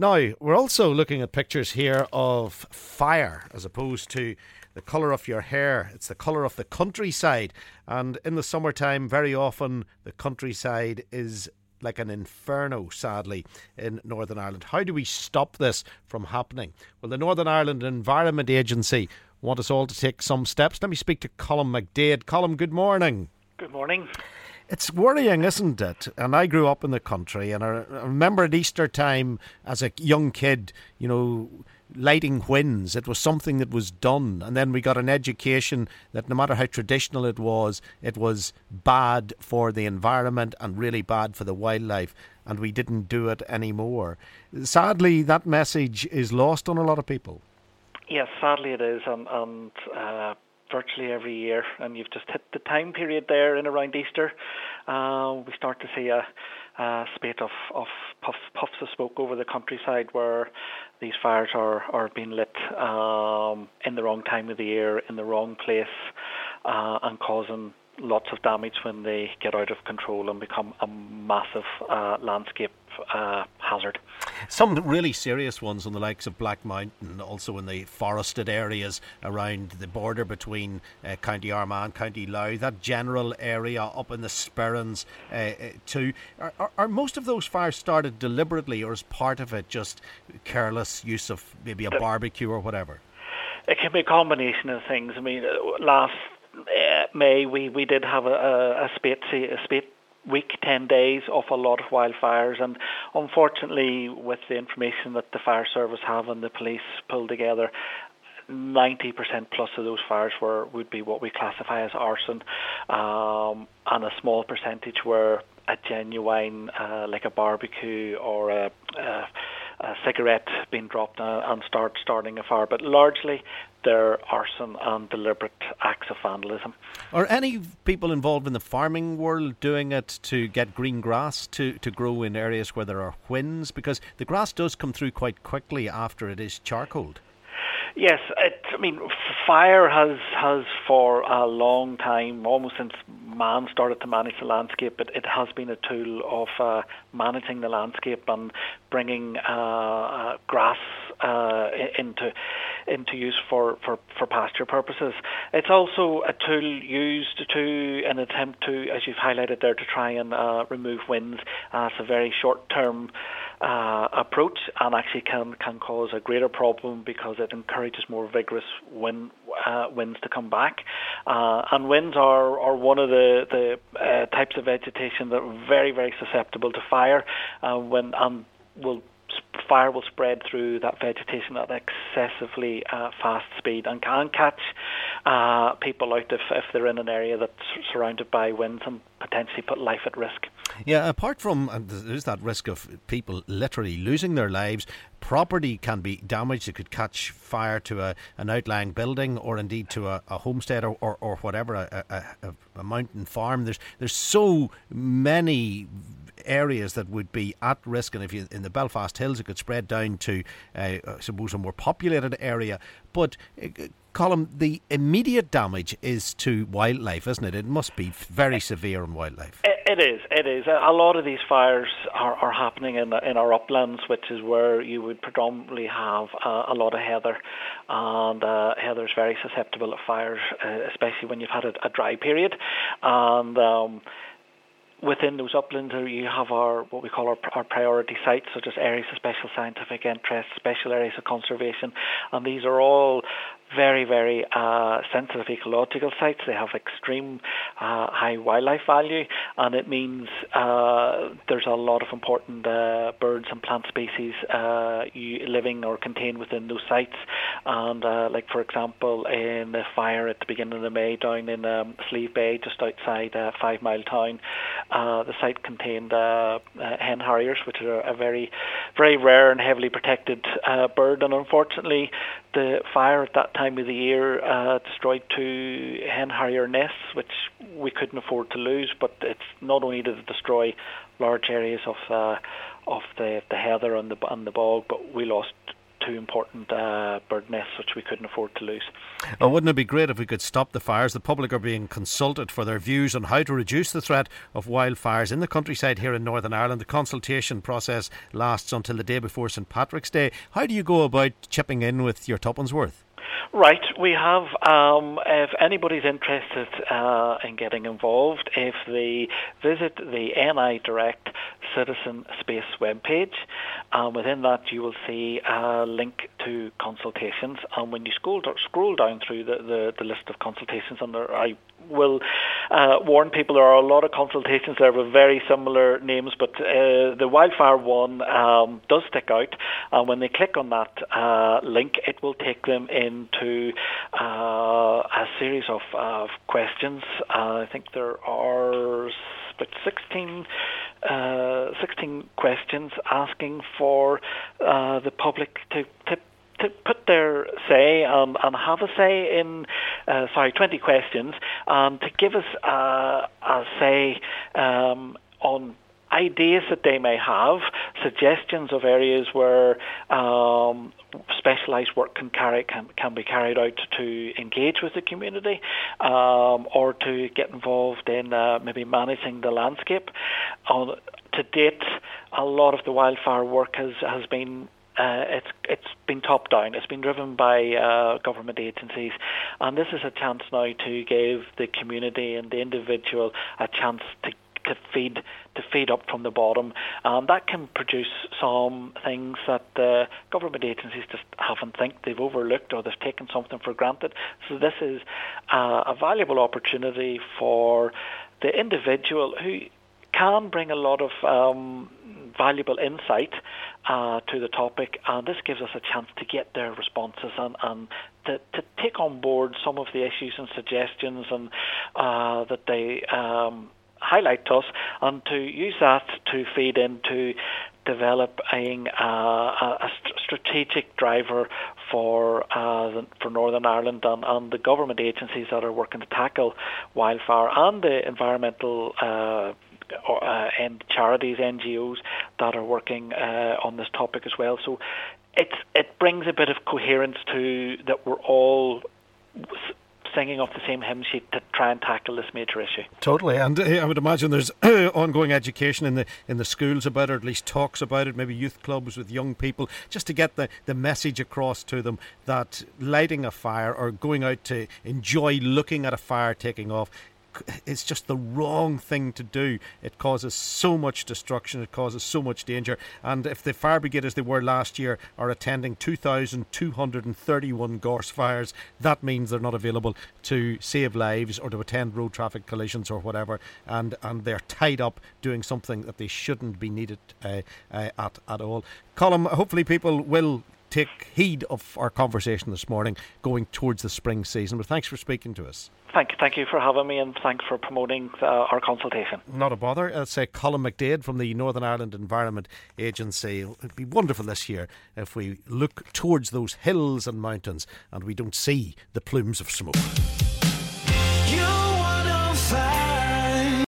Now, we're also looking at pictures here of fire as opposed to the colour of your hair. It's the colour of the countryside. And in the summertime, very often the countryside is like an inferno, sadly, in Northern Ireland. How do we stop this from happening? Well, the Northern Ireland Environment Agency want us all to take some steps. Let me speak to Colm McDaid. Colm, good morning. Good morning. It's worrying, isn't it? And I grew up in the country, and I remember at Easter time as a young kid, you know, lighting whins. It was something that was done. And then we got an education that no matter how traditional it was bad for the environment and really bad for the wildlife. And we didn't do it anymore. Sadly, that message is lost on a lot of people. Yes, sadly it is. And virtually every year, and you've just hit the time period there in around Easter, we start to see a spate of puffs of smoke over the countryside where these fires are being lit in the wrong time of the year, in the wrong place, and causing lots of damage when they get out of control and become a massive landscape hazard. Some really serious ones on the likes of Black Mountain, also in the forested areas around the border between County Armagh, County Louth, that general area up in the Sperrins too. Are most of those fires started deliberately, or is part of it just careless use of maybe a barbecue or whatever? It can be a combination of things. I mean, last May we did have a spate week, 10 days of a lot of wildfires, and unfortunately with the information that the fire service have and the police pulled together, 90% plus of those fires would be what we classify as arson, and a small percentage were a genuine like a barbecue or a cigarette being dropped and starting a fire, but largely they're arson and deliberate acts of vandalism. Are any people involved in the farming world doing it to get green grass to grow in areas where there are whins? Because the grass does come through quite quickly after it is charcoaled. Yes, fire has for a long time, almost since man started to manage the landscape, it has been a tool of managing the landscape and bringing grass into use for pasture purposes. It's also a tool used to an attempt to, as you've highlighted there, to try and remove winds. It's a very short-term approach, and actually can cause a greater problem because it encourages more vigorous winds to come back. And winds are one of the types of vegetation that are very, very susceptible to fire. Fire will spread through that vegetation at excessively fast speed and can catch people out if they're in an area that's surrounded by winds and potentially put life at risk. Yeah, apart from there's that risk of people literally losing their lives, property can be damaged. It could catch fire to an outlying building or indeed to a homestead or whatever, a mountain farm. There's so many areas that would be at risk, and if you in the Belfast Hills it could spread down to I suppose a more populated area. But Colm, the immediate damage is to wildlife, isn't it? It must be very severe on wildlife. It is. A lot of these fires are happening in our uplands, which is where you would predominantly have a lot of heather, and heather is very susceptible to fires, especially when you've had a dry period. And within those uplands, you have what we call our priority sites, such as areas of special scientific interest, special areas of conservation, and these are all very, very sensitive ecological sites. They have extreme high wildlife value, and it means there's a lot of important birds and plant species living or contained within those sites. And like for example, in the fire at the beginning of May down in Slieve Bay, just outside 5 Mile Town, the site contained hen harriers, which are a very, very rare and heavily protected bird. And unfortunately, the fire at that time of the year destroyed 2 hen harrier nests, which we couldn't afford to lose. But it's not only did it destroy large areas of the heather and the bog, but we lost two important bird nests which we couldn't afford to lose. Wouldn't it be great if we could stop the fires? The public are being consulted for their views on how to reduce the threat of wildfires in the countryside here in Northern Ireland. The consultation process lasts until the day before St Patrick's Day. How do you go about chipping in with your tuppence worth? Right, we have, if anybody's interested in getting involved, if they visit the NI Direct Citizen Space webpage, within that you will see a link to consultations, and when you scroll down through the list of consultations, and I will warn people there are a lot of consultations there with very similar names, but the wildfire one does stick out, and when they click on that link, it will take them into a series of questions. I think there are about 16 questions asking for the public to put their say and have a say in 20 questions, to give us a say on ideas that they may have, suggestions of areas where specialised work can be carried out to engage with the community, or to get involved in maybe managing the landscape. To date, a lot of the wildfire work has been it's been top down. It's been driven by government agencies, and this is a chance now to give the community and the individual a chance to feed up from the bottom, and that can produce some things that government agencies just haven't think they've overlooked, or they've taken something for granted. So this is a valuable opportunity for the individual who can bring a lot of valuable insight to the topic, and this gives us a chance to get their responses and to take on board some of the issues and suggestions and that they highlight to us, and to use that to feed into developing a strategic driver for Northern Ireland and the government agencies that are working to tackle wildfire, and the environmental and charities, NGOs that are working on this topic as well. So it brings a bit of coherence to that we're all singing off the same hymn sheet to try and tackle this major issue. Totally, and I would imagine there's ongoing education in the schools about it, or at least talks about it, maybe youth clubs with young people, just to get the message across to them that lighting a fire or going out to enjoy looking at a fire taking off, it's just the wrong thing to do. It causes so much destruction, it causes so much danger, and if the fire brigade, as they were last year, are attending 2,231 gorse fires, that means they're not available to save lives or to attend road traffic collisions or whatever, and they're tied up doing something that they shouldn't be needed at all. Colm, hopefully people will take heed of our conversation this morning going towards the spring season, but thanks for speaking to us. Thank you for having me, and thanks for promoting our consultation. Not a bother. I'll say Colm McDaid from the Northern Ireland Environment Agency. It'd be wonderful this year if we look towards those hills and mountains and we don't see the plumes of smoke.